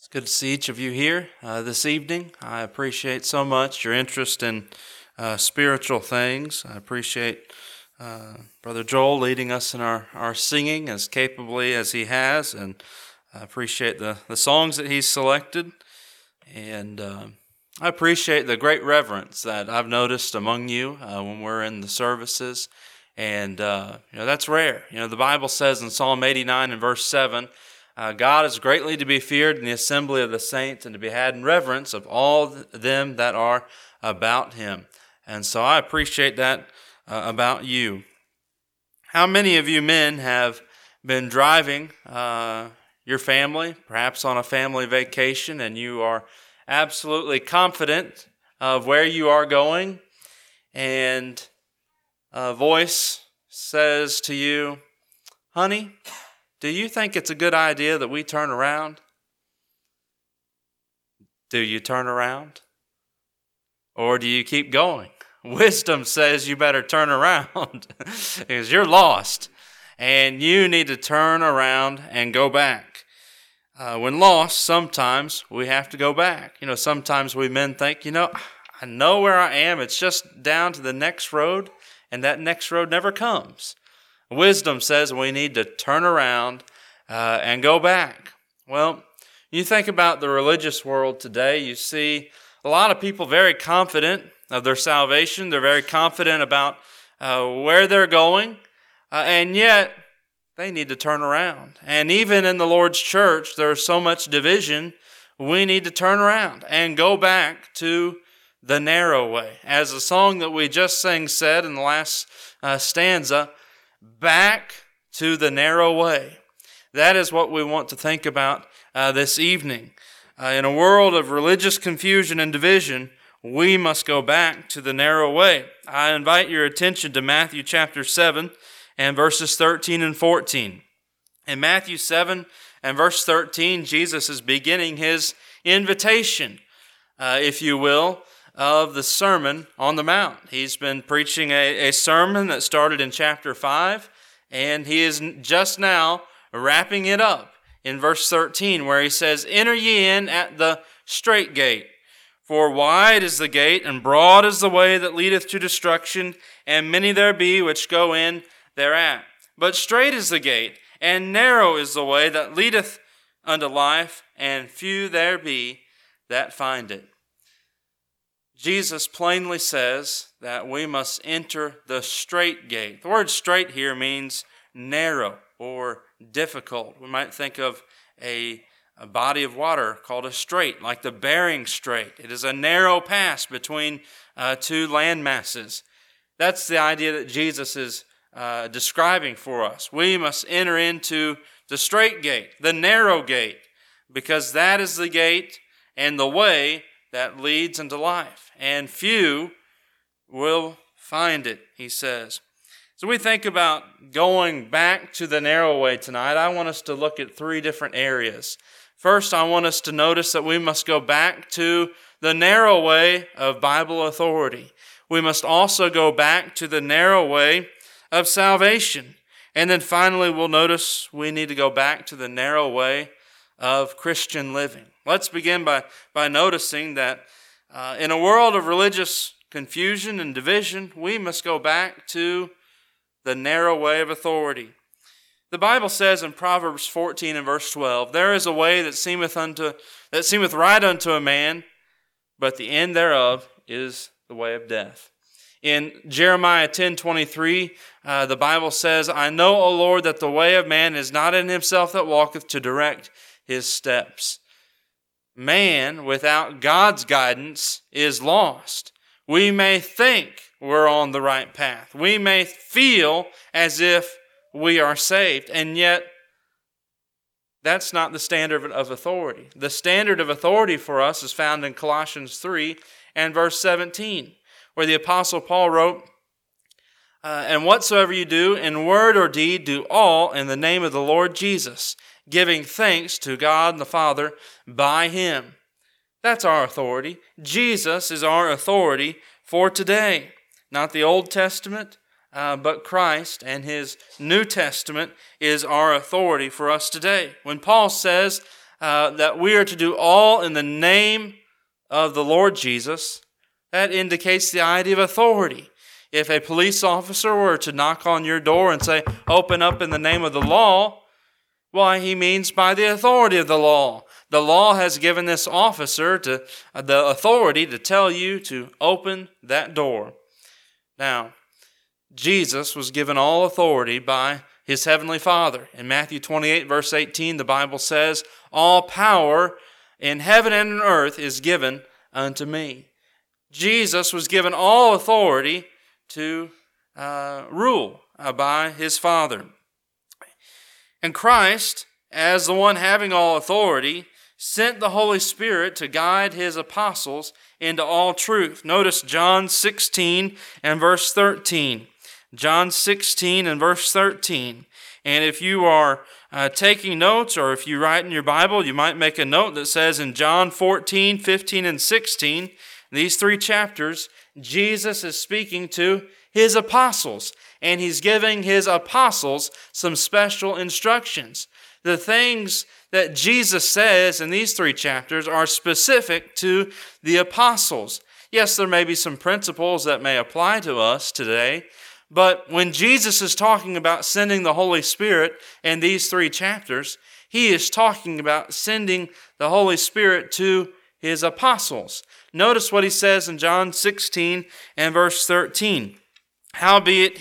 It's good to see each of you here this evening. I appreciate so much your interest in spiritual things. I appreciate Brother Joel leading us in our singing as capably as he has, and I appreciate the songs that he's selected. And I appreciate the great reverence that I've noticed among you when we're in the services. And that's rare. The Bible says in Psalm 89 and verse 7, God is greatly to be feared in the assembly of the saints and to be had in reverence of all them that are about him. And so I appreciate that about you. How many of you men have been driving your family, perhaps on a family vacation, and you are absolutely confident of where you are going, and a voice says to you, "Honey, do you think it's a good idea that we turn around?" Do you turn around? Or do you keep going? Wisdom says you better turn around because you're lost and you need to turn around and go back. When lost, sometimes we have to go back. Sometimes we men think, I know where I am. It's just down to the next road, and that next road never comes. Wisdom says we need to turn around and go back. Well, you think about the religious world today, you see a lot of people very confident of their salvation. They're very confident about where they're going, and yet they need to turn around. And even in the Lord's church, there's so much division, we need to turn around and go back to the narrow way. As the song that we just sang said in the last stanza, back to the narrow way. That is what we want to think about this evening. In a world of religious confusion and division, we must go back to the narrow way. I invite your attention to Matthew chapter 7 and verses 13 and 14. In Matthew 7 and verse 13, Jesus is beginning his invitation, if you will, of the Sermon on the Mount. He's been preaching a sermon that started in chapter 5, and he is just now wrapping it up in verse 13, where he says, "Enter ye in at the strait gate, for wide is the gate, and broad is the way that leadeth to destruction, and many there be which go in thereat. But strait is the gate, and narrow is the way that leadeth unto life, and few there be that find it." Jesus plainly says that we must enter the strait gate. The word strait here means narrow or difficult. We might think of a body of water called a strait, like the Bering Strait. It is a narrow pass between two land masses. That's the idea that Jesus is describing for us. We must enter into the strait gate, the narrow gate, because that is the gate and the way that leads into life, and few will find it, he says. So we think about going back to the narrow way tonight. I want us to look at three different areas. First, I want us to notice that we must go back to the narrow way of Bible authority. We must also go back to the narrow way of salvation. And then finally, we'll notice we need to go back to the narrow way of Christian living. Let's begin by noticing that in a world of religious confusion and division, we must go back to the narrow way of authority. The Bible says in Proverbs 14 and verse 12, "There is a way that seemeth right unto a man, but the end thereof is the way of death." In Jeremiah 10:23, the Bible says, "I know, O Lord, that the way of man is not in himself that walketh to direct his steps." Man without God's guidance is lost. We may think we're on the right path. We may feel as if we are saved, and yet that's not the standard of authority. The standard of authority for us is found in Colossians 3 and verse 17, where the Apostle Paul wrote, "And whatsoever you do in word or deed, do all in the name of the Lord Jesus, giving thanks to God the Father by him." That's our authority. Jesus is our authority for today. Not the Old Testament, but Christ and his New Testament is our authority for us today. When Paul says, that we are to do all in the name of the Lord Jesus, that indicates the idea of authority. If a police officer were to knock on your door and say, "Open up in the name of the law," why, he means by the authority of the law. The law has given this officer the authority to tell you to open that door. Now, Jesus was given all authority by his heavenly Father. In Matthew 28, verse 18, the Bible says, "All power in heaven and on earth is given unto me." Jesus was given all authority to rule by his Father. And Christ, as the one having all authority, sent the Holy Spirit to guide his apostles into all truth. Notice John 16 and verse 13. John 16 and verse 13. And if you are taking notes, or if you write in your Bible, you might make a note that says in John 14, 15, and 16, these 3 chapters, Jesus is speaking to his apostles, and he's giving his apostles some special instructions. The things that Jesus says in these 3 chapters are specific to the apostles. Yes, there may be some principles that may apply to us today, but when Jesus is talking about sending the Holy Spirit in these 3 chapters, he is talking about sending the Holy Spirit to his apostles. Notice what he says in John 16 and verse 13. Howbeit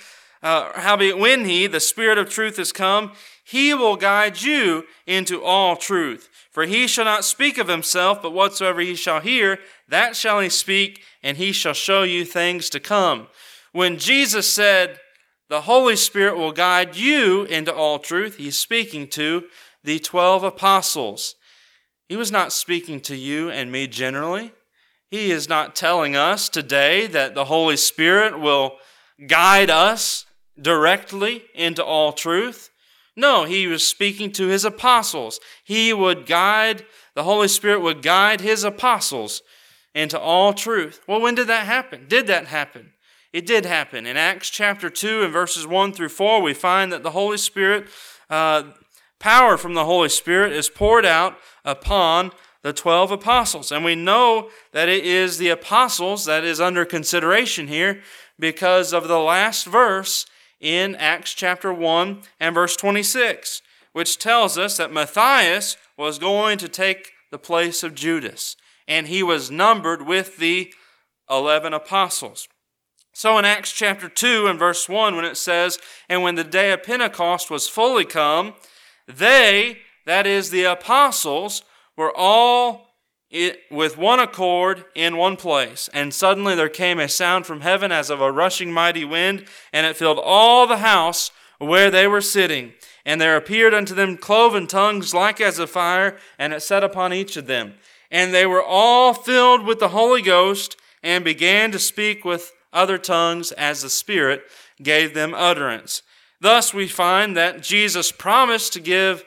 when he, the Spirit of truth, is come, he will guide you into all truth. For he shall not speak of himself, but whatsoever he shall hear, that shall he speak, and he shall show you things to come. When Jesus said, the Holy Spirit will guide you into all truth, he's speaking to the 12 apostles. He was not speaking to you and me generally. He is not telling us today that the Holy Spirit will guide us directly into all truth. No, he was speaking to his apostles. The Holy Spirit would guide his apostles into all truth. Well, when did that happen? Did that happen? It did happen. In Acts chapter 2 and verses 1 through 4, we find that the Holy Spirit, power from the Holy Spirit is poured out upon the 12 apostles. And we know that it is the apostles that is under consideration here because of the last verse in Acts chapter 1 and verse 26, which tells us that Matthias was going to take the place of Judas, and he was numbered with the 11 apostles. So in Acts chapter 2 and verse 1, when it says, "And when the day of Pentecost was fully come, they," that is the apostles, "were all with one accord in one place. And suddenly there came a sound from heaven as of a rushing mighty wind, and it filled all the house where they were sitting. And there appeared unto them cloven tongues like as of fire, and it sat upon each of them. And they were all filled with the Holy Ghost, and began to speak with other tongues as the Spirit gave them utterance." Thus we find that Jesus promised to give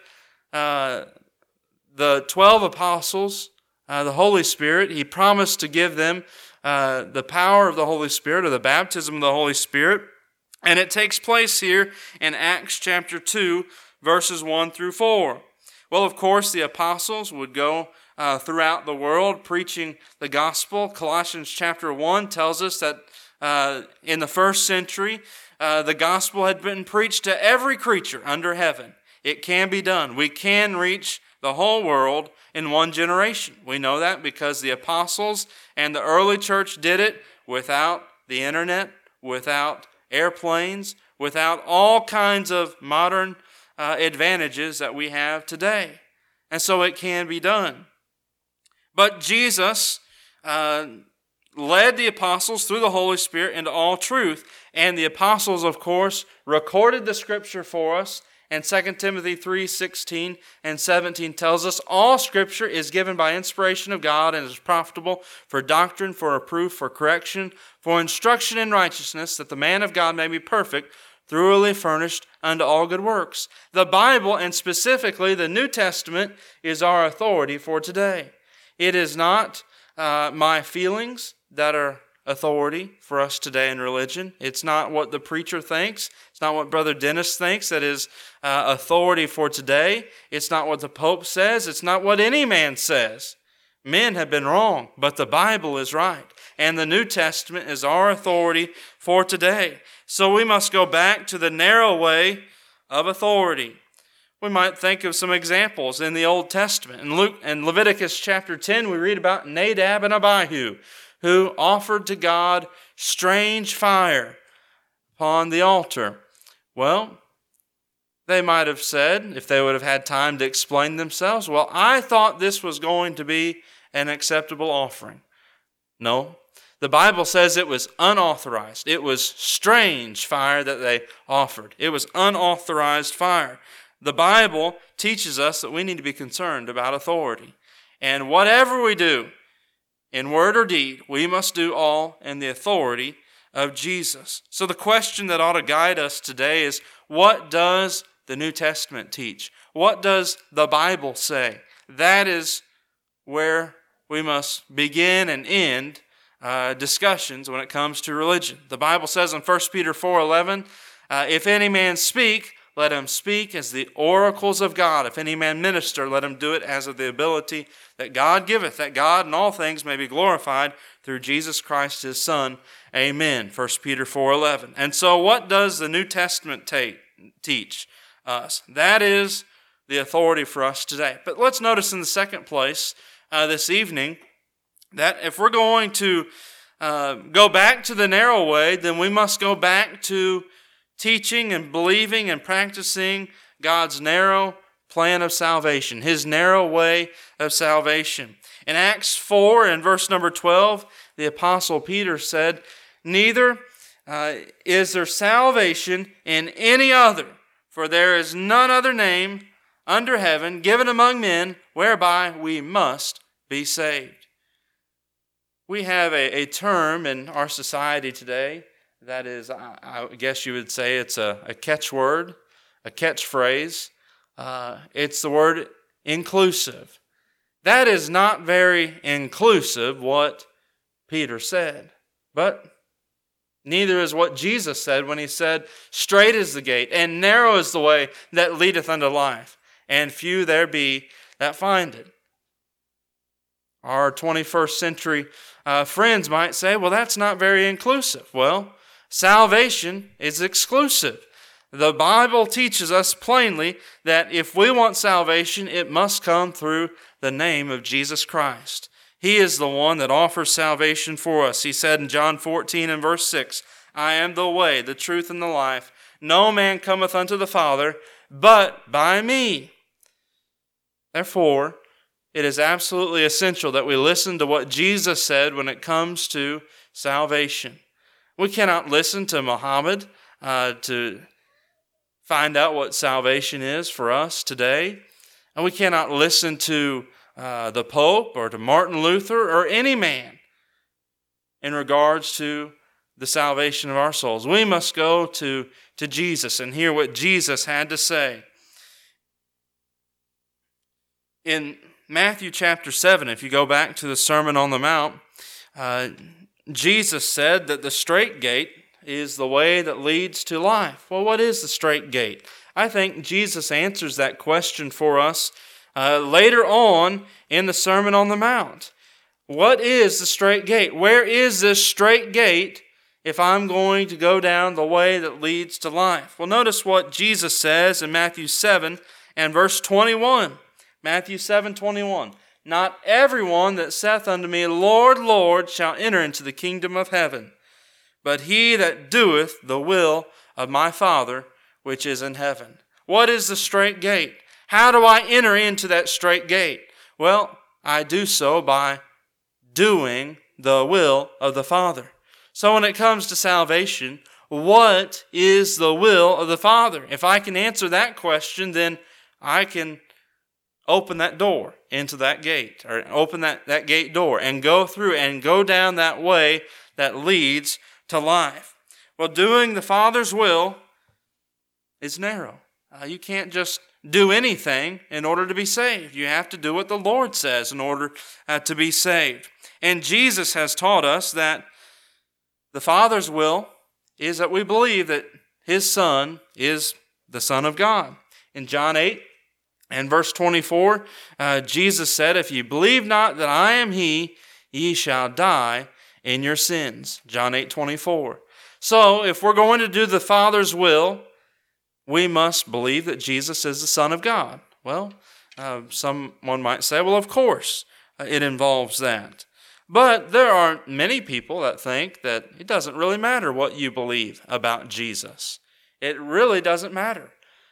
the 12 apostles the Holy Spirit. He promised to give them the power of the Holy Spirit, or the baptism of the Holy Spirit. And it takes place here in Acts chapter 2, verses 1 through 4. Well, of course, the apostles would go throughout the world preaching the gospel. Colossians chapter 1 tells us that in the first century, the gospel had been preached to every creature under heaven. It can be done. We can reach the whole world in one generation. We know that because the apostles and the early church did it without the internet, without airplanes, without all kinds of modern advantages that we have today. And so it can be done. But Jesus led the apostles through the Holy Spirit into all truth. And the apostles, of course, recorded the Scripture for us. And 2 Timothy 3:16 and 17 tells us, "All Scripture is given by inspiration of God and is profitable for doctrine, for reproof, for correction, for instruction in righteousness, that the man of God may be perfect, thoroughly furnished unto all good works." The Bible, and specifically the New Testament, is our authority for today. It is not my feelings that are authority for us today in religion. It's not what the preacher thinks. It's not what Brother Dennis thinks that is authority for today. It's not what the Pope says. It's not what any man says. Men have been wrong, but the Bible is right. And the New Testament is our authority for today. So we must go back to the narrow way of authority. We might think of some examples in the Old Testament. In Leviticus chapter 10, we read about Nadab and Abihu, who offered to God strange fire upon the altar. Well, they might have said, if they would have had time to explain themselves, well, I thought this was going to be an acceptable offering. No, the Bible says it was unauthorized. It was strange fire that they offered. It was unauthorized fire. The Bible teaches us that we need to be concerned about authority. And whatever we do, in word or deed, we must do all in the authority of Jesus. So the question that ought to guide us today is, what does the New Testament teach? What does the Bible say? That is where we must begin and end discussions when it comes to religion. The Bible says in 1 Peter 4:11, if any man speak, let him speak as the oracles of God. If any man minister, let him do it as of the ability that God giveth, that God in all things may be glorified through Jesus Christ his Son. Amen. 1 Peter 4:11. And so what does the New Testament teach us? That is the authority for us today. But let's notice in the second place this evening that if we're going to go back to the narrow way, then we must go back to teaching and believing and practicing God's narrow plan of salvation, his narrow way of salvation. In Acts 4 and verse number 12, the Apostle Peter said, neither is there salvation in any other, for there is none other name under heaven given among men whereby we must be saved. We have a term in our society today that is, I guess you would say it's a catchword, a catchphrase. It's the word inclusive. That is not very inclusive, what Peter said. But neither is what Jesus said when he said, straight is the gate, and narrow is the way that leadeth unto life, and few there be that find it. Our 21st century friends might say, well, that's not very inclusive. Well, salvation is exclusive. The Bible teaches us plainly that if we want salvation, it must come through the name of Jesus Christ. He is the one that offers salvation for us. He said in John 14 and verse 6, I am the way, the truth, and the life. No man cometh unto the Father but by me. Therefore, it is absolutely essential that we listen to what Jesus said when it comes to salvation. We cannot listen to Muhammad to find out what salvation is for us today. And we cannot listen to the Pope or to Martin Luther or any man in regards to the salvation of our souls. We must go to Jesus and hear what Jesus had to say. In Matthew chapter 7, if you go back to the Sermon on the Mount, Jesus said that the straight gate is the way that leads to life. Well, what is the straight gate? I think Jesus answers that question for us later on in the Sermon on the Mount. What is the straight gate? Where is this straight gate if I'm going to go down the way that leads to life? Well, notice what Jesus says in Matthew 7 and verse 21. Matthew 7:21. Not everyone that saith unto me, Lord, Lord, shall enter into the kingdom of heaven, but he that doeth the will of my Father which is in heaven. What is the straight gate? How do I enter into that straight gate? Well, I do so by doing the will of the Father. So when it comes to salvation, what is the will of the Father? If I can answer that question, then I can open that door into that gate, or open that gate door and go through and go down that way that leads to life. Well, doing the Father's will is narrow. You can't just do anything in order to be saved. You have to do what the Lord says in order to be saved. And Jesus has taught us that The Father's will is that we believe that His Son is the Son of God. In John 8 and verse 24, Jesus said, "If you believe not that I am He, ye shall die in your sins." John 8:24. So if we're going to do the Father's will, we must believe that Jesus is the Son of God. Well, someone might say, well, of course, it involves that. But there are many people that think that it doesn't really matter what you believe about Jesus. It really doesn't matter.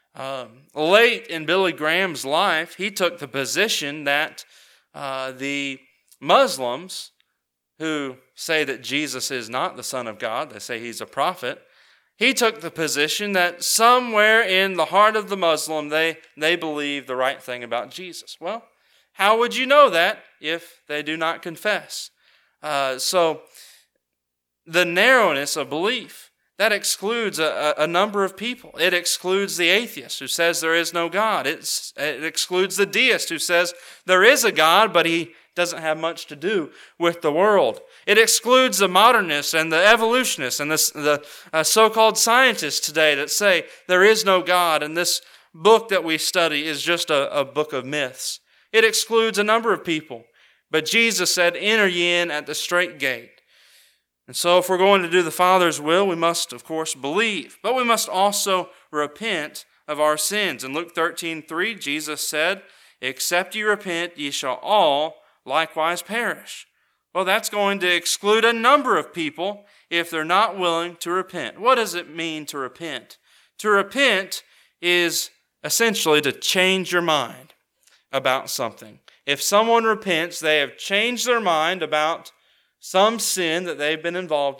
Late in Billy Graham's life, he took the position that the Muslims who say that Jesus is not the Son of God, they say He's a prophet, he took the position that somewhere in the heart of the Muslim, they believe the right thing about Jesus. Well, how would you know that if they do not confess? So the narrowness of belief, that excludes a number of people. It excludes the atheist who says there is no God. It excludes the deist who says there is a God, but He doesn't have much to do with the world. It excludes the modernists and the evolutionists and the so-called scientists today that say there is no God and this book that we study is just a book of myths. It excludes a number of people. But Jesus said, "Enter ye in at the strait gate." And so if we're going to do the Father's will, we must, of course, believe. But we must also repent of our sins. In Luke 13:3, Jesus said, "Except ye repent, ye shall all likewise perish." Well, that's going to exclude a number of people if they're not willing to repent. What does it mean to repent? To repent is essentially to change your mind about something. If someone repents, they have changed their mind about some sin that they've been involved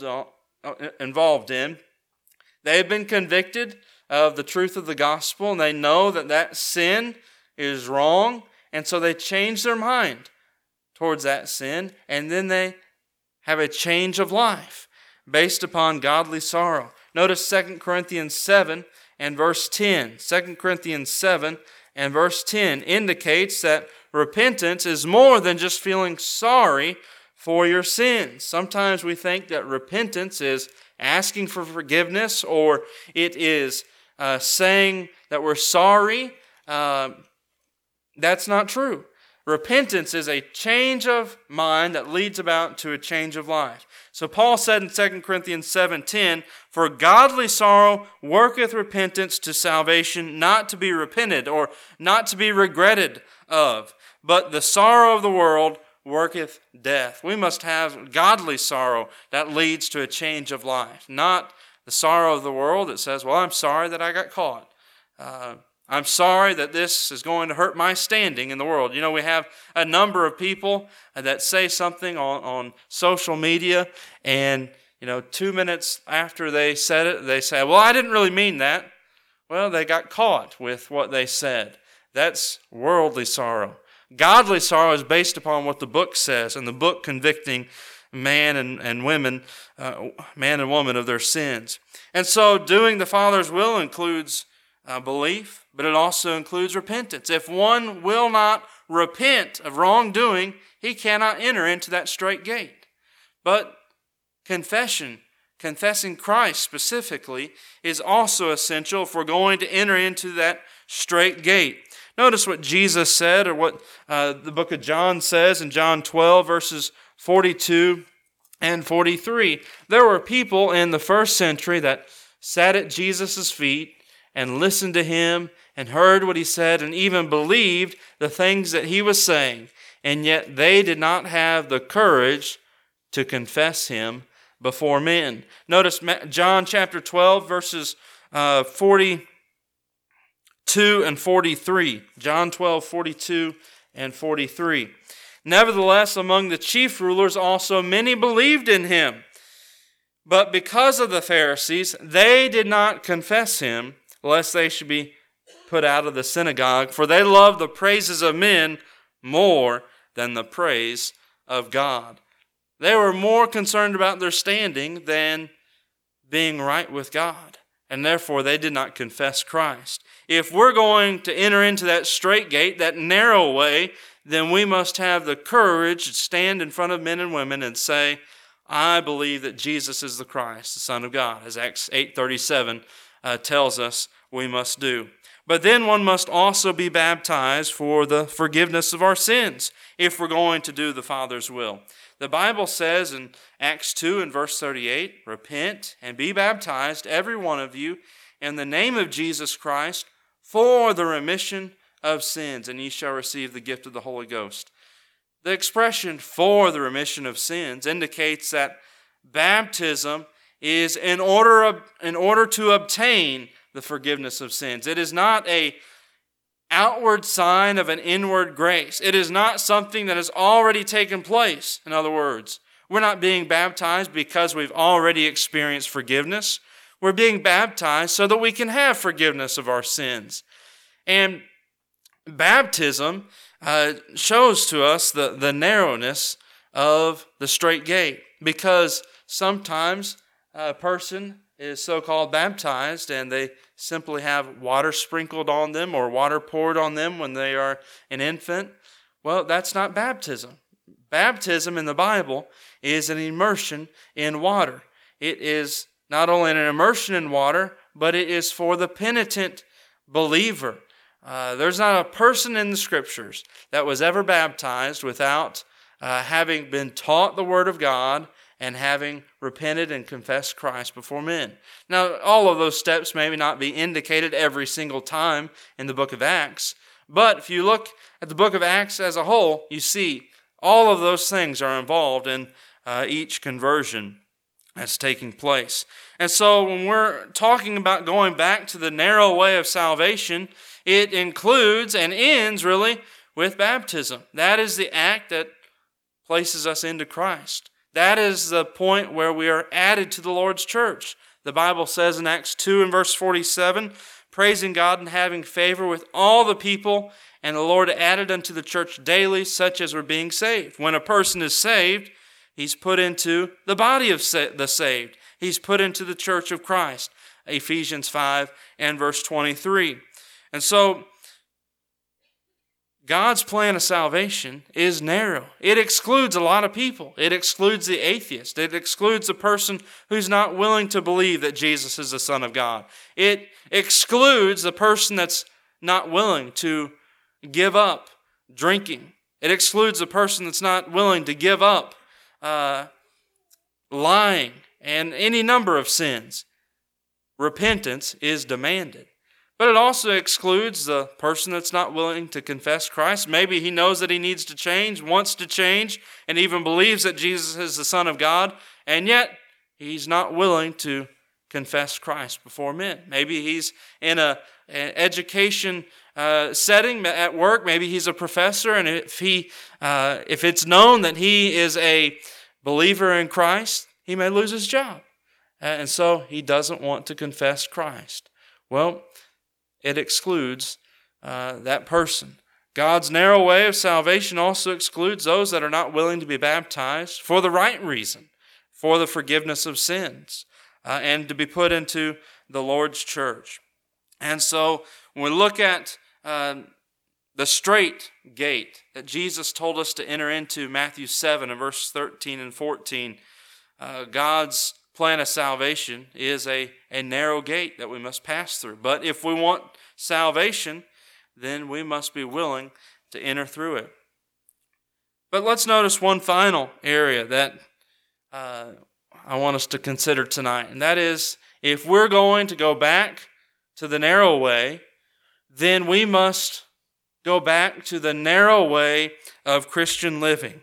in. They've been convicted of the truth of the gospel, and they know that that sin is wrong, and so they change their mind towards that sin, and then they have a change of life based upon godly sorrow. Notice 2 Corinthians 7 and verse 10. 2 Corinthians 7 and verse 10 indicates that repentance is more than just feeling sorry for your sins. Sometimes we think that repentance is asking for forgiveness, or it is saying that we're sorry. That's not true. Repentance is a change of mind that leads about to a change of life. So Paul said in 2 Corinthians 7:10, "For godly sorrow worketh repentance to salvation, not to be repented," or not to be regretted of, "but the sorrow of the world worketh death." We must have godly sorrow that leads to a change of life, not the sorrow of the world that says, well, I'm sorry that I got caught. I'm sorry that this is going to hurt my standing in the world. You know, we have a number of people that say something on social media, and 2 minutes after they said it, they say, well, I didn't really mean that. Well, they got caught with what they said. That's worldly sorrow. Godly sorrow is based upon what the book says, and the book convicting man and woman, man and woman of their sins. And so doing the Father's will includes belief, but it also includes repentance. If one will not repent of wrongdoing, he cannot enter into that strait gate. But confessing Christ specifically is also essential if we're going to enter into that strait gate. Notice what Jesus said, or what the book of John says in John 12, verses 42 and 43. There were people in the first century that sat at Jesus' feet and listened to Him and heard what He said and even believed the things that He was saying. And yet they did not have the courage to confess Him before men. Notice John chapter 12, verses 42 and 43. John 12, 42 and 43. Nevertheless, among the chief rulers also many believed in Him. But because of the Pharisees, they did not confess Him, lest they should be put out of the synagogue, for they loved the praises of men more than the praise of God. They were more concerned about their standing than being right with God, and therefore they did not confess Christ. If we're going to enter into that strait gate, that narrow way, then we must have the courage to stand in front of men and women and say, I believe that Jesus is the Christ, the Son of God, as Acts 8:37 tells us we must do. But then one must also be baptized for the forgiveness of our sins if we're going to do the Father's will. The Bible says in Acts 2 and verse 38, "Repent and be baptized, every one of you, in the name of Jesus Christ, for the remission of sins, and ye shall receive the gift of the Holy Ghost." The expression "for the remission of sins" indicates that baptism is in order to obtain the forgiveness of sins. It is not an outward sign of an inward grace. It is not something that has already taken place. In other words, we're not being baptized because we've already experienced forgiveness. We're being baptized so that we can have forgiveness of our sins. And baptism shows to us the narrowness of the straight gate, because sometimes a person is so-called baptized and they simply have water sprinkled on them or water poured on them when they are an infant. Well, that's not baptism. Baptism in the Bible is an immersion in water. It is not only an immersion in water, but it is for the penitent believer. There's not a person in the Scriptures that was ever baptized without having been taught the Word of God and having repented and confessed Christ before men. Now, all of those steps may not be indicated every single time in the book of Acts, but if you look at the book of Acts as a whole, you see all of those things are involved in each conversion that's taking place. And so when we're talking about going back to the narrow way of salvation, it includes and ends really with baptism. That is the act that places us into Christ. That is the point where we are added to the Lord's church. The Bible says in Acts 2 and verse 47, "Praising God and having favor with all the people, and the Lord added unto the church daily such as were being saved." When a person is saved, he's put into the body of the saved. He's put into the church of Christ. Ephesians 5 and verse 23. And so, God's plan of salvation is narrow. It excludes a lot of people. It excludes the atheist. It excludes the person who's not willing to believe that Jesus is the Son of God. It excludes the person that's not willing to give up drinking. It excludes the person that's not willing to give up lying and any number of sins. Repentance is demanded. But it also excludes the person that's not willing to confess Christ. Maybe he knows that he needs to change, wants to change, and even believes that Jesus is the Son of God, and yet he's not willing to confess Christ before men. Maybe he's in an education setting at work. Maybe he's a professor, and if it's known that he is a believer in Christ, he may lose his job. And so he doesn't want to confess Christ. Well, it excludes that person. God's narrow way of salvation also excludes those that are not willing to be baptized for the right reason, for the forgiveness of sins, and to be put into the Lord's church. And so when we look at the straight gate that Jesus told us to enter into, Matthew 7 and verse 13 and 14, God's plan of salvation is a narrow gate that we must pass through. But if we want salvation, then we must be willing to enter through it. But let's notice one final area that I want us to consider tonight, and that is, if we're going to go back to the narrow way, then we must go back to the narrow way of Christian living.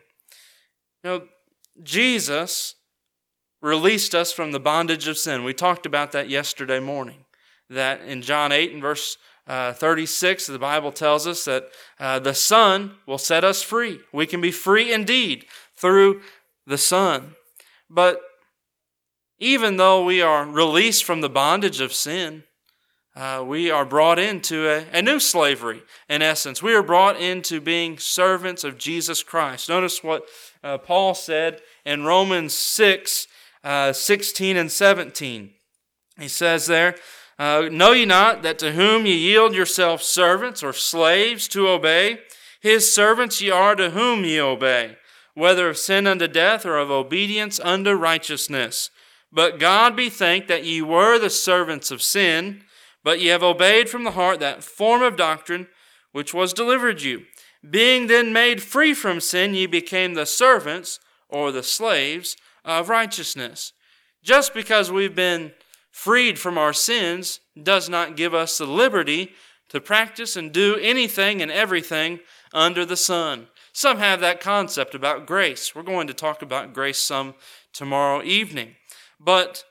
Jesus released us from the bondage of sin. We talked about that yesterday morning. That in John 8 and verse 36, the Bible tells us that the Son will set us free. We can be free indeed through the Son. But even though we are released from the bondage of sin, we are brought into a new slavery, in essence. We are brought into being servants of Jesus Christ. Notice what Paul said in Romans 6, 16 and 17. He says there, "Know ye not that to whom ye yield yourselves servants or slaves to obey, his servants ye are to whom ye obey, whether of sin unto death or of obedience unto righteousness. But God be thanked that ye were the servants of sin, but ye have obeyed from the heart that form of doctrine which was delivered you. Being then made free from sin, ye became the servants or the slaves of righteousness. Just because we've been freed from our sins does not give us the liberty to practice and do anything and everything under the sun. Some have that concept about grace. We're going to talk about grace some tomorrow evening. But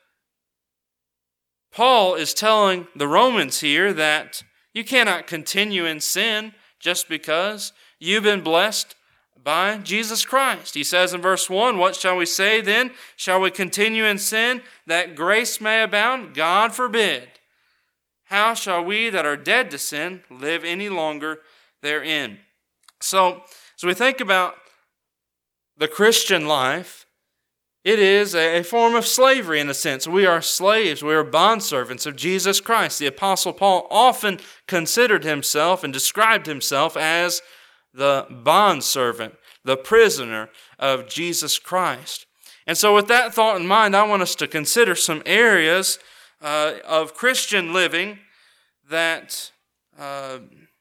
Paul is telling the Romans here that you cannot continue in sin just because you've been blessed by Jesus Christ. He says in verse 1, what shall we say then? Shall we continue in sin that grace may abound? God forbid. How shall we that are dead to sin live any longer therein? So, as we think about the Christian life, it is a form of slavery in a sense. We are slaves. We are bondservants of Jesus Christ. The Apostle Paul often considered himself and described himself as the bondservant, the prisoner of Jesus Christ. And so with that thought in mind, I want us to consider some areas of Christian living that I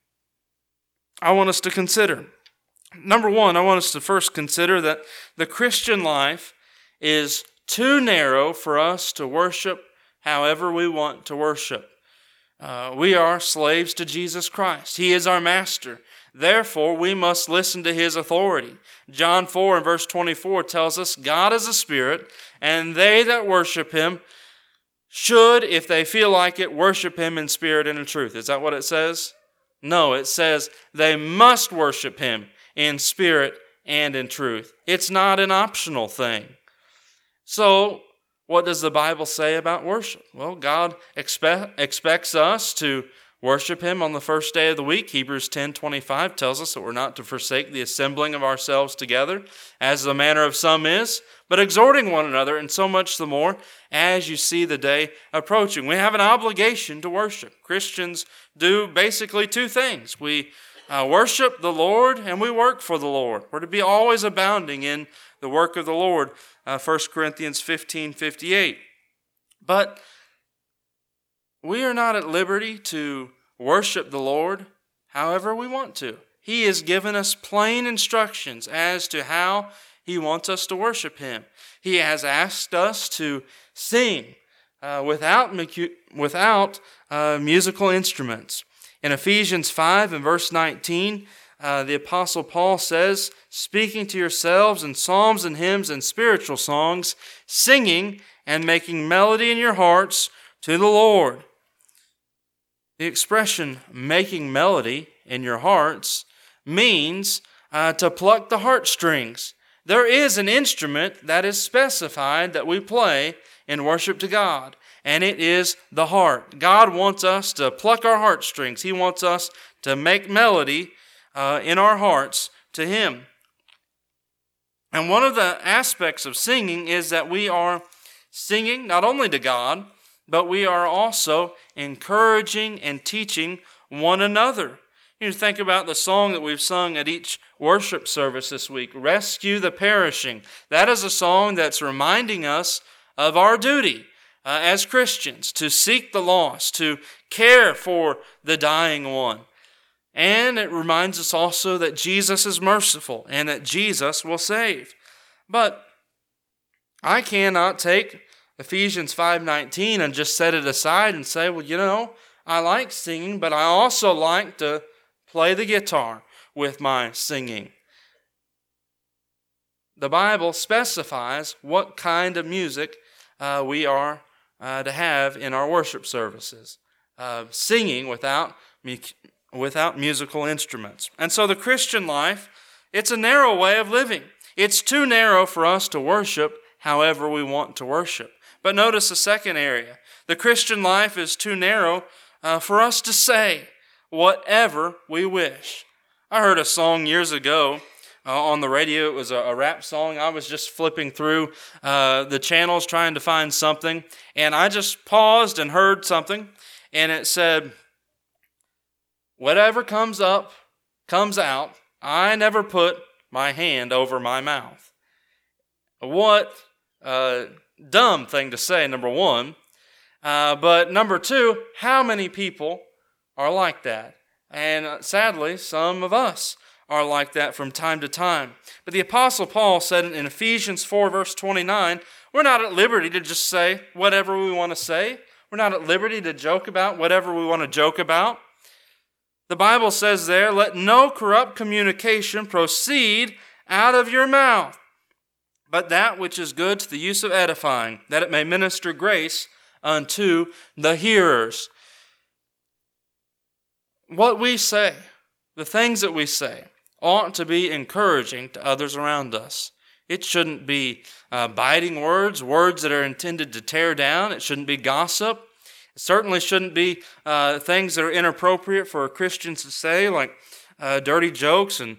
want us to consider. Number one, I want us to first consider that the Christian life is too narrow for us to worship however we want to worship. We are slaves to Jesus Christ. He is our master. Therefore, we must listen to His authority. John 4 and verse 24 tells us, God is a spirit, and they that worship Him should, if they feel like it, worship Him in spirit and in truth. Is that what it says? No, it says they must worship Him in spirit and in truth. It's not an optional thing. So, what does the Bible say about worship? Well, God expects us to worship Him on the first day of the week. Hebrews 10:25 tells us that we're not to forsake the assembling of ourselves together, as the manner of some is, but exhorting one another, and so much the more as you see the day approaching. We have an obligation to worship. Christians do basically two things. We worship the Lord and we work for the Lord. We're to be always abounding in the work of the Lord. 1 Corinthians 15:58. But we are not at liberty to worship the Lord however we want to. He has given us plain instructions as to how He wants us to worship Him. He has asked us to sing without musical instruments. In Ephesians 5 and verse 19, the Apostle Paul says, speaking to yourselves in psalms and hymns and spiritual songs, singing and making melody in your hearts to the Lord. The expression making melody in your hearts means to pluck the heartstrings. There is an instrument that is specified that we play in worship to God, and it is the heart. God wants us to pluck our heartstrings. He wants us to make melody in our hearts to Him. And one of the aspects of singing is that we are singing not only to God, but we are also encouraging and teaching one another. You think about the song that we've sung at each worship service this week, Rescue the Perishing. That is a song that's reminding us of our duty as Christians to seek the lost, to care for the dying one. And it reminds us also that Jesus is merciful and that Jesus will save. But I cannot take Ephesians 5:19 and just set it aside and say, well, I like singing, but I also like to play the guitar with my singing. The Bible specifies what kind of music we are to have in our worship services. Singing without musical instruments. And so the Christian life, it's a narrow way of living. It's too narrow for us to worship however we want to worship. But notice the second area. The Christian life is too narrow for us to say whatever we wish. I heard a song years ago on the radio. It was a rap song. I was just flipping through the channels trying to find something, and I just paused and heard something, and it said, whatever comes up, comes out. I never put my hand over my mouth. What a dumb thing to say, number one. But number two, how many people are like that? And sadly, some of us are like that from time to time. But the Apostle Paul said in Ephesians 4, verse 29, we're not at liberty to just say whatever we want to say. We're not at liberty to joke about whatever we want to joke about. The Bible says there, let no corrupt communication proceed out of your mouth, but that which is good to the use of edifying, that it may minister grace unto the hearers. What we say, the things that we say, ought to be encouraging to others around us. It shouldn't be biting words, words that are intended to tear down. It shouldn't be gossip. It certainly shouldn't be things that are inappropriate for Christians to say, like dirty jokes and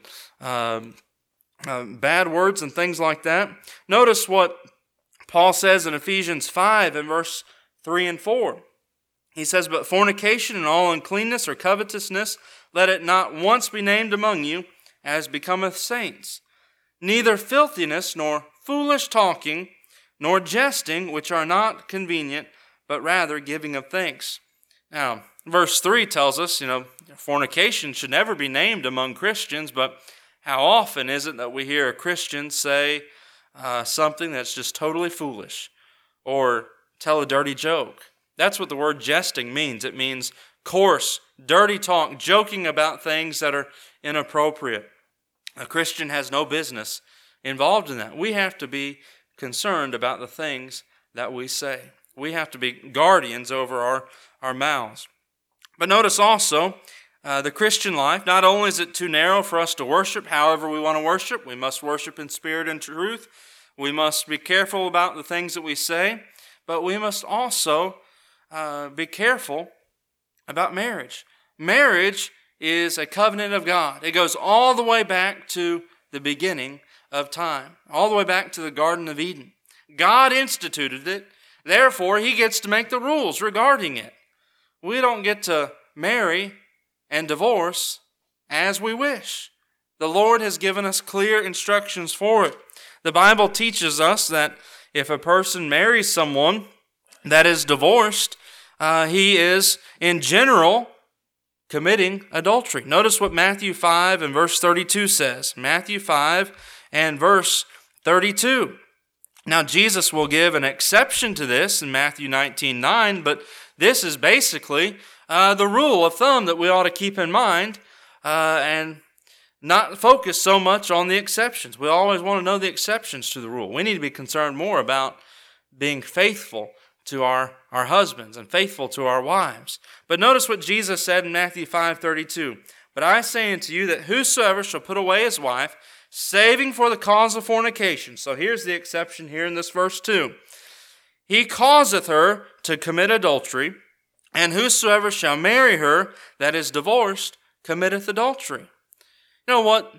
bad words and things like that. Notice what Paul says in Ephesians 5 and verse 3 and 4. He says, but fornication and all uncleanness or covetousness, let it not once be named among you, as becometh saints. Neither filthiness, nor foolish talking, nor jesting, which are not convenient, but rather giving of thanks. Now, verse 3 tells us, fornication should never be named among Christians, but how often is it that we hear a Christian say something that's just totally foolish, or tell a dirty joke? That's what the word jesting means. It means coarse, dirty talk, joking about things that are inappropriate. A Christian has no business involved in that. We have to be concerned about the things that we say. We have to be guardians over our mouths. But notice also, the Christian life, not only is it too narrow for us to worship however we want to worship, we must worship in spirit and truth. We must be careful about the things that we say, but we must also be careful about marriage. Marriage is a covenant of God. It goes all the way back to the beginning of time, all the way back to the Garden of Eden. God instituted it, therefore He gets to make the rules regarding it. We don't get to marry and divorce as we wish. The Lord has given us clear instructions for it. The Bible teaches us that if a person marries someone that is divorced, he is, in general, committing adultery. Notice what Matthew 5 and verse 32 says. Matthew 5 and verse 32. Now, Jesus will give an exception to this in Matthew 19:9, but this is basically the rule of thumb that we ought to keep in mind and not focus so much on the exceptions. We always want to know the exceptions to the rule. We need to be concerned more about being faithful to our husbands and faithful to our wives. But notice what Jesus said in Matthew 5:32. But I say unto you that whosoever shall put away his wife, saving for the cause of fornication. So here's the exception here in this verse 2. He causeth her to commit adultery, and whosoever shall marry her that is divorced committeth adultery. You know what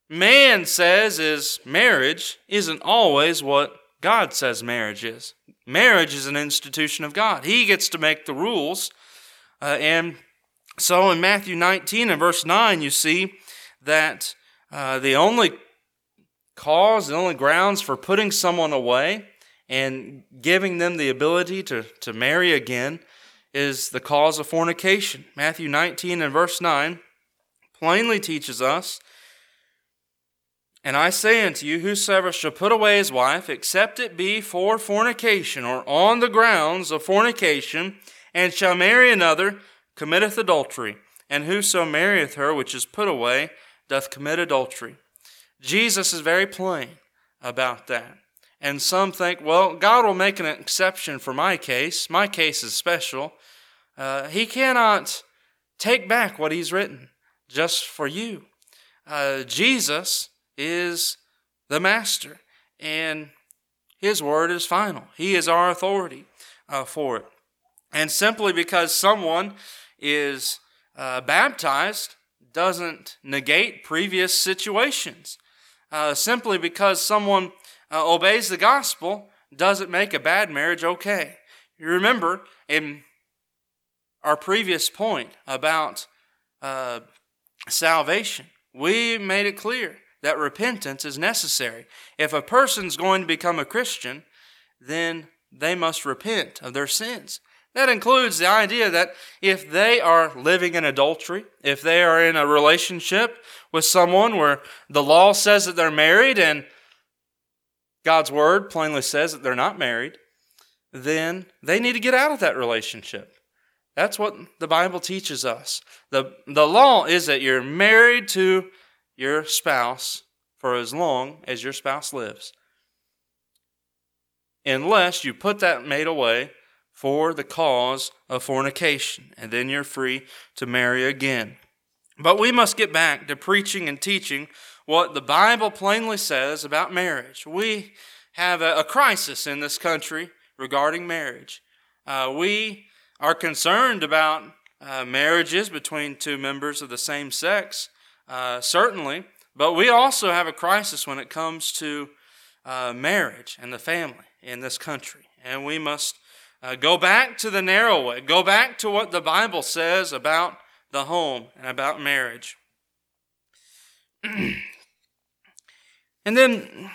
man says is marriage isn't always what God says marriage is. Marriage is an institution of God. He gets to make the rules. And so in Matthew 19 and verse 9, you see that the only cause, the only grounds for putting someone away and giving them the ability to marry again is the cause of fornication. Matthew 19 and verse 9 plainly teaches us, and I say unto you, whosoever shall put away his wife, except it be for fornication, or on the grounds of fornication, and shall marry another, committeth adultery. And whoso marrieth her which is put away, doth commit adultery. Jesus is very plain about that. And some think, well, God will make an exception for my case. My case is special. He cannot take back what He's written just for you. Jesus is the master, and His word is final. He is our authority for it. And simply because someone is baptized doesn't negate previous situations. Simply because someone obeys the gospel doesn't make a bad marriage okay. You remember in our previous point about salvation, we made it clear that repentance is necessary. If a person's going to become a Christian, then they must repent of their sins. That includes the idea that if they are living in adultery, if they are in a relationship with someone where the law says that they're married and God's word plainly says that they're not married, then they need to get out of that relationship. That's what the Bible teaches us. The law is that you're married to your spouse for as long as your spouse lives, unless you put that mate away for the cause of fornication, and then you're free to marry again. But we must get back to preaching and teaching what the Bible plainly says about marriage. We have a crisis in this country regarding marriage. We are concerned about marriages between two members of the same sex, certainly, but we also have a crisis when it comes to marriage and the family in this country. And we must go back to the narrow way, go back to what the Bible says about the home and about marriage. And then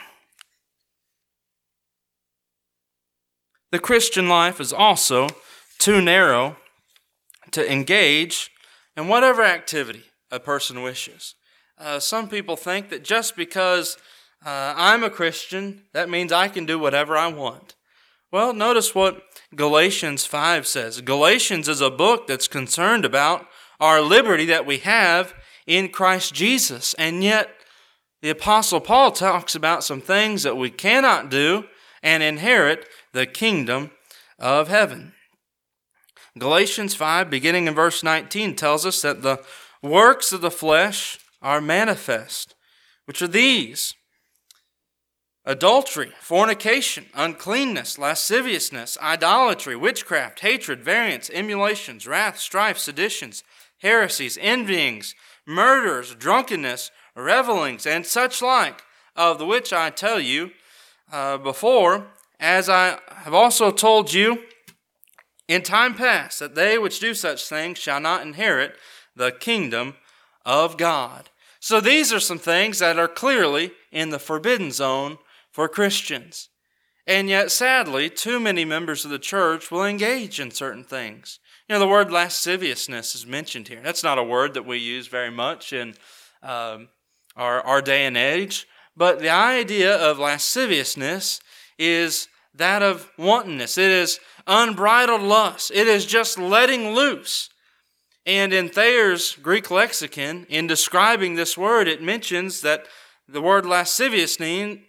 the Christian life is also too narrow to engage in whatever activity a person wishes. Some people think that just because I'm a Christian, that means I can do whatever I want. Well, notice what Galatians 5 says. Galatians is a book that's concerned about our liberty that we have in Christ Jesus. And yet, the Apostle Paul talks about some things that we cannot do and inherit the kingdom of heaven. Galatians 5, beginning in verse 19, tells us that the works of the flesh are manifest, which are these: adultery, fornication, uncleanness, lasciviousness, idolatry, witchcraft, hatred, variance, emulations, wrath, strife, seditions, heresies, envyings, murders, drunkenness, revelings, and such like, of the which I tell you before, as I have also told you in time past, that they which do such things shall not inherit the kingdom of God. So these are some things that are clearly in the forbidden zone for Christians. And yet, sadly, too many members of the church will engage in certain things. You know, the word lasciviousness is mentioned here. That's not a word that we use very much in our day and age. But the idea of lasciviousness is that of wantonness. It is unbridled lust. It is just letting loose. And in Thayer's Greek lexicon, in describing this word, it mentions that the word lasciviousness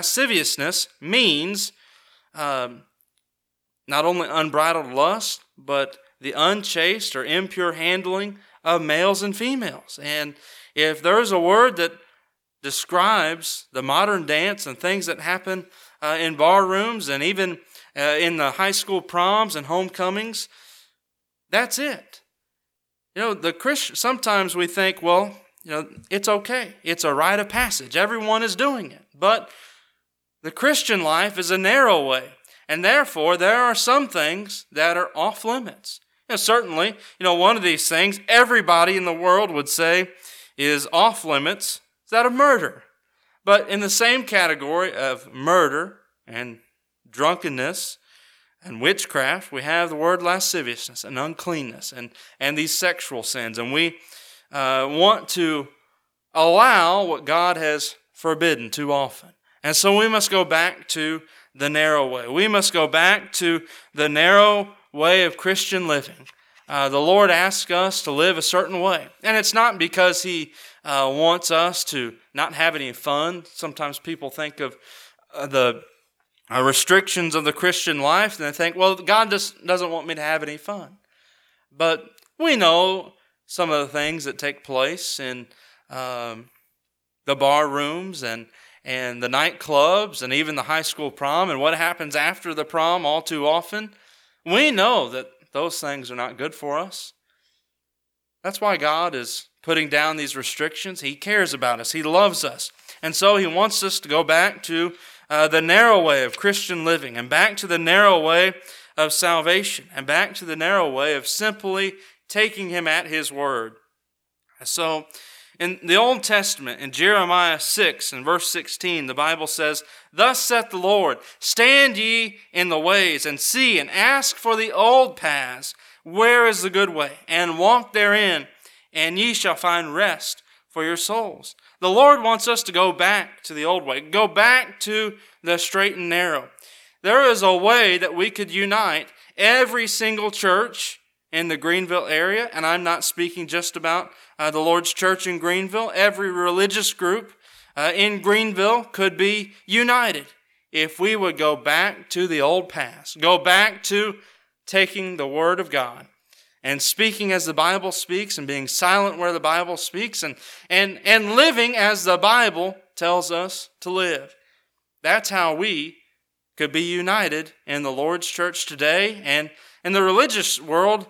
means not only unbridled lust, but the unchaste or impure handling of males and females. And if there's a word that describes the modern dance and things that happen in bar rooms and even in the high school proms and homecomings, that's it. You know, the Christian, sometimes we think, well, you know, it's okay. It's a rite of passage. Everyone is doing it. But the Christian life is a narrow way. And therefore, there are some things that are off limits. You know, certainly, one of these things everybody in the world would say is off limits, is that of murder. But in the same category of murder and drunkenness and witchcraft, we have the word lasciviousness and uncleanness and these sexual sins. And we want to allow what God has forbidden too often. And so we must go back to the narrow way. We must go back to the narrow way of Christian living. The Lord asks us to live a certain way. And it's not because He wants us to not have any fun. Sometimes people think of the restrictions of the Christian life, and they think, well, God just doesn't want me to have any fun. But we know some of the things that take place in the bar rooms and the nightclubs and even the high school prom and what happens after the prom all too often. We know that those things are not good for us. That's why God is putting down these restrictions. He cares about us. He loves us. And so He wants us to go back to the narrow way of Christian living and back to the narrow way of salvation and back to the narrow way of simply taking Him at His word. So In the Old Testament, in Jeremiah 6 and verse 16, the Bible says, "Thus saith the Lord, stand ye in the ways, and see, and ask for the old paths, where is the good way, and walk therein, and ye shall find rest for your souls." The Lord wants us to go back to the old way, go back to the straight and narrow. There is a way that we could unite every single church in the Greenville area, and I'm not speaking just about the Lord's Church in Greenville. Every religious group in Greenville could be united if we would go back to the old past, go back to taking the Word of God and speaking as the Bible speaks and being silent where the Bible speaks and living as the Bible tells us to live. That's how we could be united in the Lord's church today and in the religious world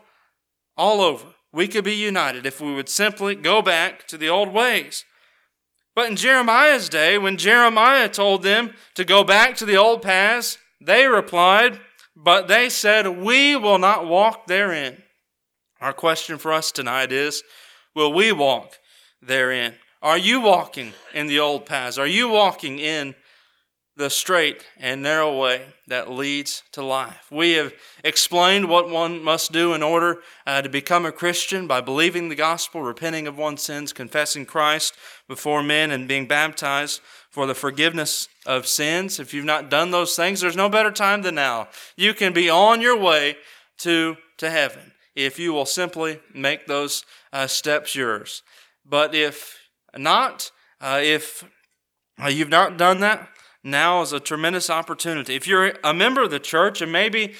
all over. We could be united if we would simply go back to the old ways. But in Jeremiah's day, when Jeremiah told them to go back to the old paths, they replied, "But they said, we will not walk therein." Our question for us tonight is, will we walk therein? Are you walking in the old paths? Are you walking in the straight and narrow way that leads to life? We have explained what one must do in order to become a Christian by believing the gospel, repenting of one's sins, confessing Christ before men, and being baptized for the forgiveness of sins. If you've not done those things, there's no better time than now. You can be on your way to heaven if you will simply make those steps yours. But if not, if you've not done that, now is a tremendous opportunity. If you're a member of the church and maybe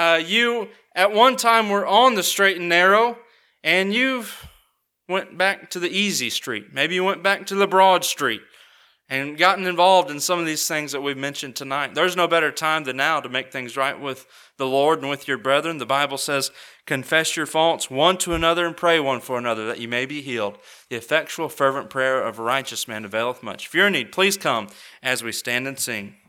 you at one time were on the straight and narrow and you've went back to the easy street. Maybe you went back to the broad street and gotten involved in some of these things that we've mentioned tonight. There's no better time than now to make things right with the Lord and with your brethren. The Bible says, "Confess your faults one to another and pray one for another that you may be healed. The effectual fervent prayer of a righteous man availeth much." If you're in need, please come as we stand and sing.